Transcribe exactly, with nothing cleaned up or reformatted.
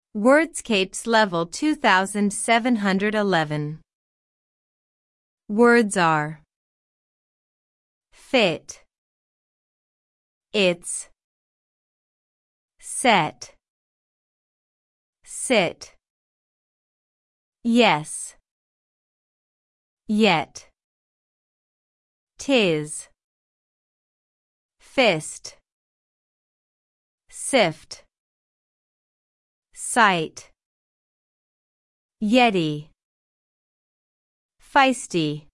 Wordscapes Level two thousand seven hundred eleven. Words are fit, it's, set, sit, yes, yet, tis, fist, sift, sight, yeti, feisty.